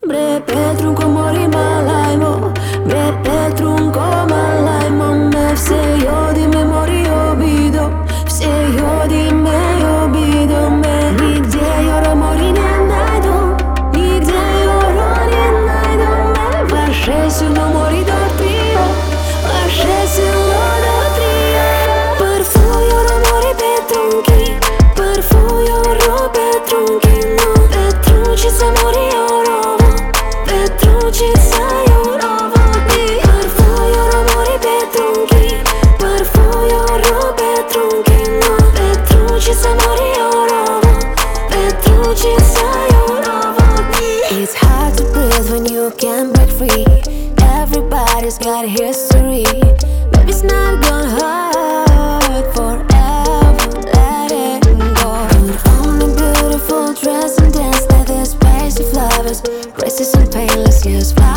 Bre Petrunko mori malajmo, bre Petrunko malajmo me. Все ljudi me mori obido, все ljudi me obido me. Nigdje jora mori ne najdu, nigdje jora ne najdu me. Vaše silno mori do trio, vaše silno do trio. Prfu jora mori Petrunki, prfu jora Petrunki, no. Petručica mori Jorovo, Petručica Jorovo. Prfu jora mori Petrunki, prfu jora Petrunki, no. Petručica mori Jorovo, Petručica Jorovo. It's hard to breathe when you can't break free. Everybody's got history. Maybe it's not gonna hurt forever. Let it go. Put on a beautiful dress and dance like this. Space of lovers, races and painless years.